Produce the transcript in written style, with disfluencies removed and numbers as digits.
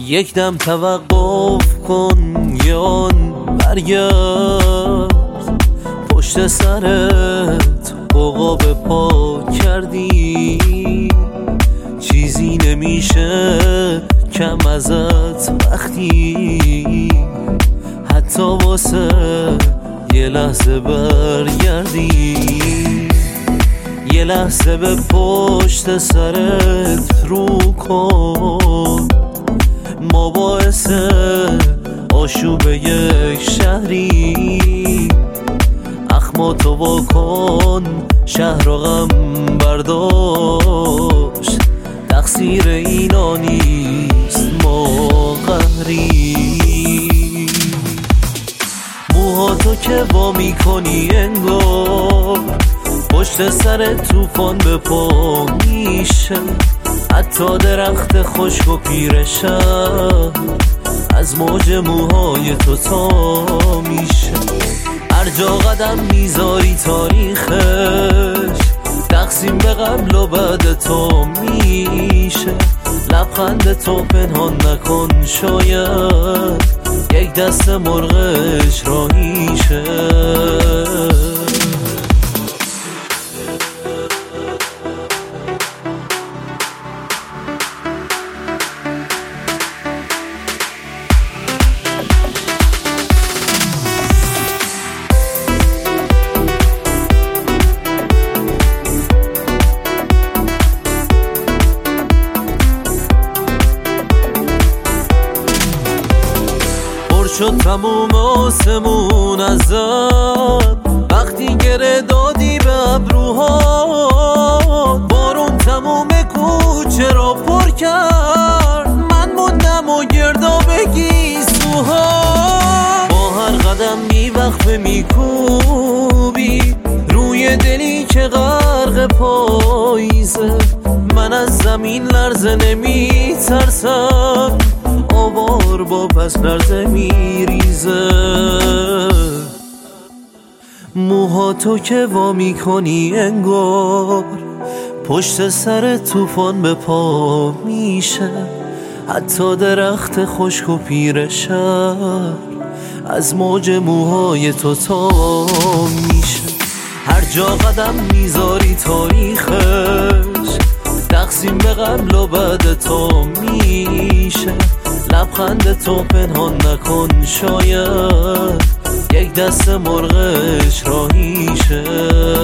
یک دم توقف کن یا برگرد، پشت سرت عقاب پا کردی، چیزی نمیشه کم ازت وقتی حتی واسه یه لحظه برگردی. یه لحظه به پشت سرت رو کن، ما باعث آشوب یک شهری، اخماتو وا کن شهر و غم برداشت، تقصیر اینا نیست ما قهری. موهاتو که وا میکنی انگار پشت سر طوفان به پا میشه، حتی درخت خشک و پیرشم از موج موهای تو تا میشه. هر جا قدم میذاری تاریخش تقسیم به قبل و بعد تو میشه. لبخند تو پنهان نکن، شاید یک دست مرغش راهیشه. شد تموم آسمون ازت وقتی گره دادی به ابروها، بارون تموم کوچه را پر کرد، من موندم و گرداب گیسوها. با هر قدم وقفه میکوبی روی دلی که غرق پاییزه، من از زمین لرزه نمیترسم، آوار با پس لرزه میریزه. موهاتو که وا میکنی انگار پشت سر طوفان به پا میشه، حتی درخت خشک و پیرشم از موج موهای تو تا میشه. هر جا قدم میذاری تاریخش تقسیم به قبل و بعد تو میشه. لبخند تو پنهان نکن، شاید یک دست مرغش راهیشه.